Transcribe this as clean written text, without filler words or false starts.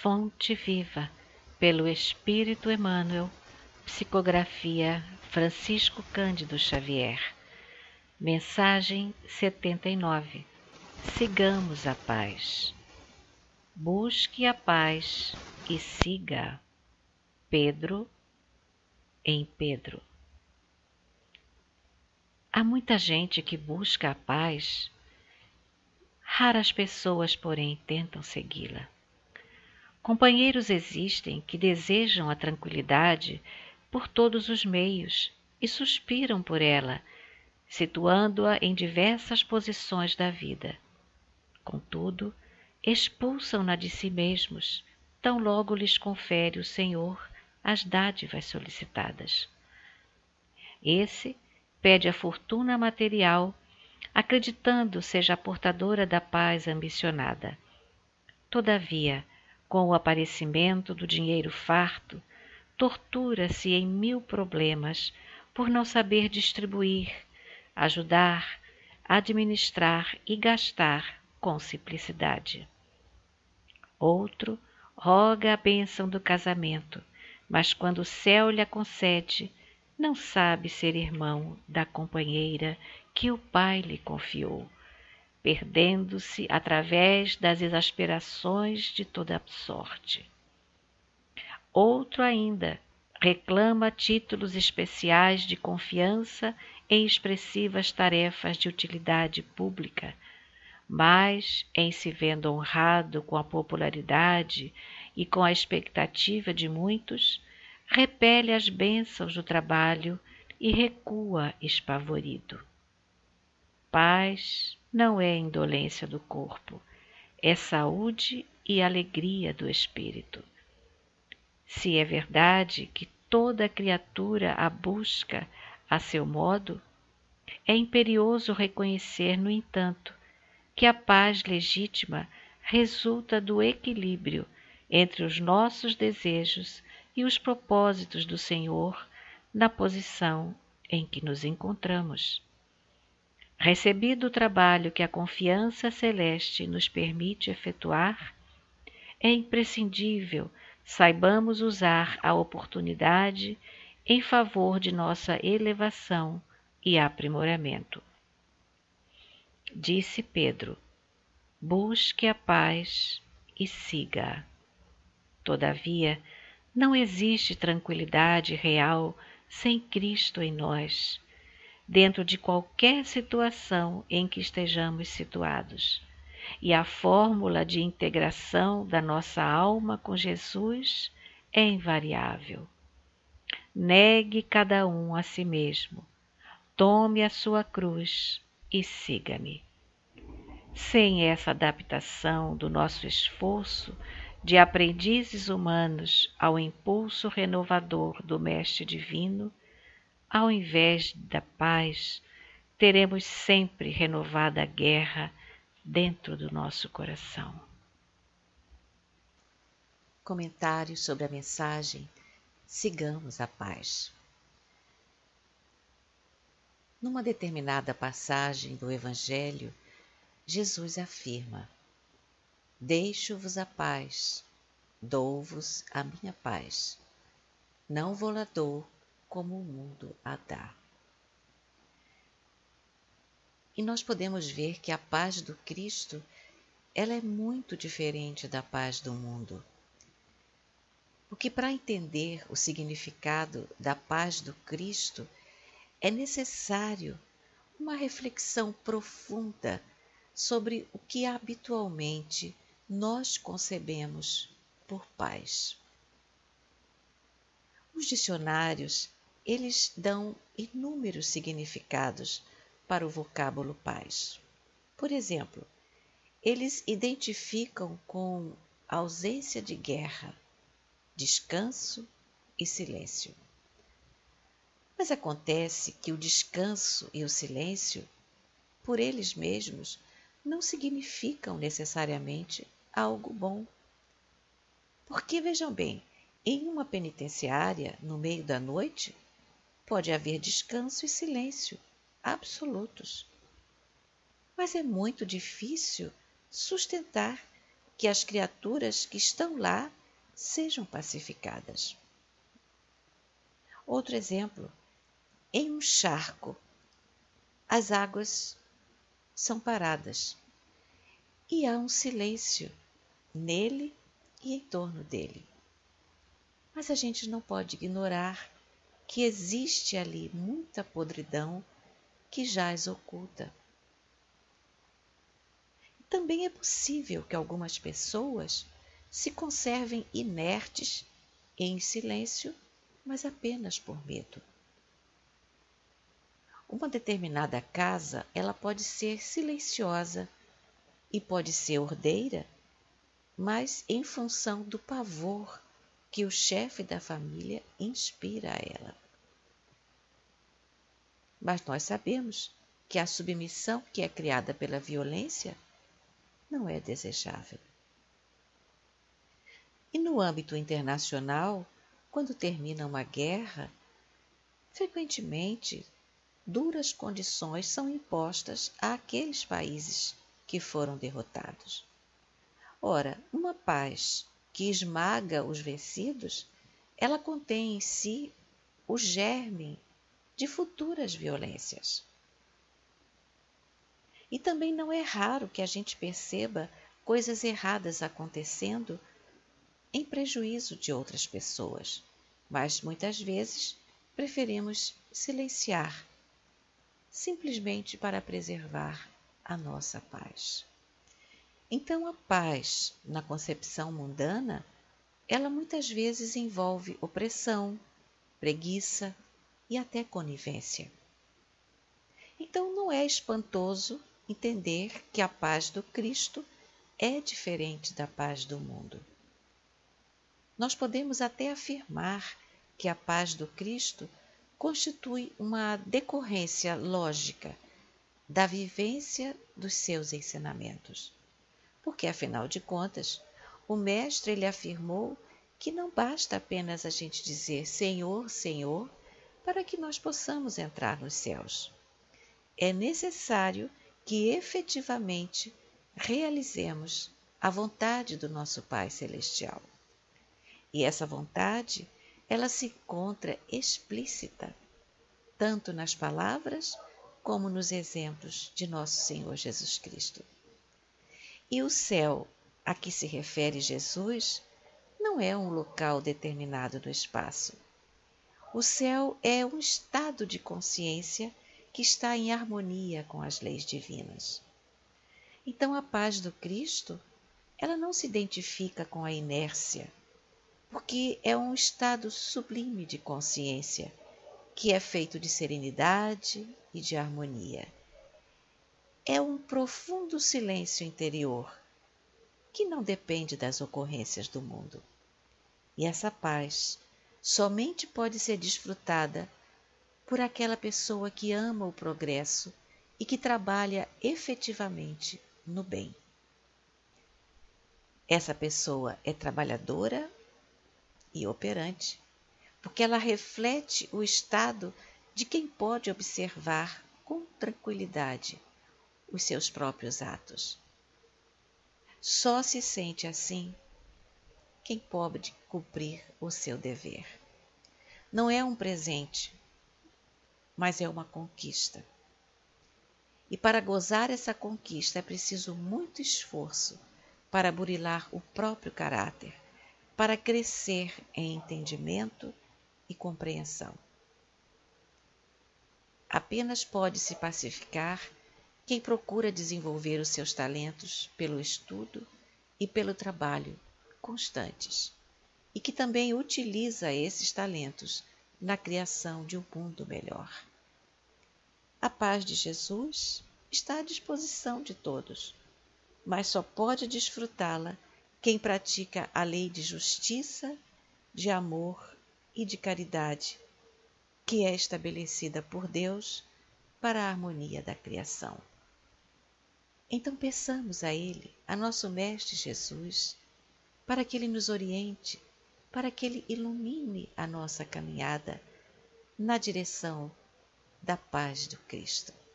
Fonte Viva, pelo Espírito Emmanuel, psicografia Francisco Cândido Xavier. Mensagem 79. Sigamos a paz. Busque a paz e siga. Pedro, em Pedro. Há muita gente que busca a paz, raras pessoas, porém, tentam segui-la. Companheiros existem que desejam a tranquilidade por todos os meios e suspiram por ela, situando-a em diversas posições da vida. Contudo, expulsam-na de si mesmos, tão logo lhes confere o Senhor as dádivas solicitadas. Esse pede a fortuna material, acreditando seja a portadora da paz ambicionada. Todavia, com o aparecimento do dinheiro farto, tortura-se em 1000 problemas por não saber distribuir, ajudar, administrar e gastar com simplicidade. Outro roga a bênção do casamento, mas quando o céu lhe concede, não sabe ser irmão da companheira que o Pai lhe confiou, perdendo-se através das exasperações de toda sorte. Outro ainda reclama títulos especiais de confiança em expressivas tarefas de utilidade pública, mas, em se vendo honrado com a popularidade e com a expectativa de muitos, repele as bênçãos do trabalho e recua espavorido. Paz não é indolência do corpo, é saúde e alegria do espírito. Se é verdade que toda criatura a busca a seu modo, é imperioso reconhecer, no entanto, que a paz legítima resulta do equilíbrio entre os nossos desejos e os propósitos do Senhor na posição em que nos encontramos. Recebido o trabalho que a confiança celeste nos permite efetuar, é imprescindível saibamos usar a oportunidade em favor de nossa elevação e aprimoramento. Disse Pedro: busque a paz e siga-a. Todavia, não existe tranquilidade real sem Cristo em nós, dentro de qualquer situação em que estejamos situados, e a fórmula de integração da nossa alma com Jesus é invariável. Negue cada um a si mesmo, tome a sua cruz e siga-me. Sem essa adaptação do nosso esforço de aprendizes humanos ao impulso renovador do Mestre Divino, ao invés da paz, teremos sempre renovada a guerra dentro do nosso coração. Comentário sobre a mensagem Sigamos a paz. Numa determinada passagem do Evangelho, Jesus afirma: deixo-vos a paz, dou-vos a minha paz. Não vou-la dou como o mundo a dá. E nós podemos ver que a paz do Cristo, ela é muito diferente da paz do mundo. Porque para entender o significado da paz do Cristo, é necessário uma reflexão profunda sobre o que habitualmente nós concebemos por paz. Os dicionários, eles dão inúmeros significados para o vocábulo paz. Por exemplo, eles identificam com ausência de guerra, descanso e silêncio. Mas acontece que o descanso e o silêncio, por eles mesmos, não significam necessariamente algo bom. Porque, vejam bem, em uma penitenciária, no meio da noite, pode haver descanso e silêncio absolutos. Mas é muito difícil sustentar que as criaturas que estão lá sejam pacificadas. Outro exemplo, em um charco, as águas são paradas e há um silêncio nele e em torno dele. Mas a gente não pode ignorar que existe ali muita podridão que jaz oculta. Também é possível que algumas pessoas se conservem inertes e em silêncio, mas apenas por medo. Uma determinada casa, ela pode ser silenciosa e pode ser ordeira, mas em função do pavor que o chefe da família inspira a ela. Mas nós sabemos que a submissão que é criada pela violência não é desejável. E no âmbito internacional, quando termina uma guerra, frequentemente duras condições são impostas àqueles países que foram derrotados. Ora, uma paz que esmaga os vencidos, ela contém em si o germe de futuras violências. E também não é raro que a gente perceba coisas erradas acontecendo em prejuízo de outras pessoas, mas muitas vezes preferimos silenciar, simplesmente para preservar a nossa paz. Então, a paz, na concepção mundana, ela muitas vezes envolve opressão, preguiça e até conivência. Então, não é espantoso entender que a paz do Cristo é diferente da paz do mundo. Nós podemos até afirmar que a paz do Cristo constitui uma decorrência lógica da vivência dos seus ensinamentos. Porque, afinal de contas, o Mestre ele afirmou que não basta apenas a gente dizer Senhor, Senhor, para que nós possamos entrar nos céus. É necessário que efetivamente realizemos a vontade do nosso Pai Celestial. E essa vontade, ela se encontra explícita, tanto nas palavras como nos exemplos de nosso Senhor Jesus Cristo. E o céu a que se refere Jesus não é um local determinado no espaço. O céu é um estado de consciência que está em harmonia com as leis divinas. Então a paz do Cristo, ela não se identifica com a inércia, porque é um estado sublime de consciência, que é feito de serenidade e de harmonia. É um profundo silêncio interior, que não depende das ocorrências do mundo. E essa paz somente pode ser desfrutada por aquela pessoa que ama o progresso e que trabalha efetivamente no bem. Essa pessoa é trabalhadora e operante, porque ela reflete o estado de quem pode observar com tranquilidade os seus próprios atos. Só se sente assim quem pode cumprir o seu dever. Não é um presente, mas é uma conquista. E para gozar essa conquista é preciso muito esforço para burilar o próprio caráter, para crescer em entendimento e compreensão. Apenas pode se pacificar quem procura desenvolver os seus talentos pelo estudo e pelo trabalho constantes, e que também utiliza esses talentos na criação de um mundo melhor. A paz de Jesus está à disposição de todos, mas só pode desfrutá-la quem pratica a lei de justiça, de amor e de caridade, que é estabelecida por Deus para a harmonia da criação. Então peçamos a Ele, a nosso Mestre Jesus, para que Ele nos oriente, para que Ele ilumine a nossa caminhada na direção da paz do Cristo.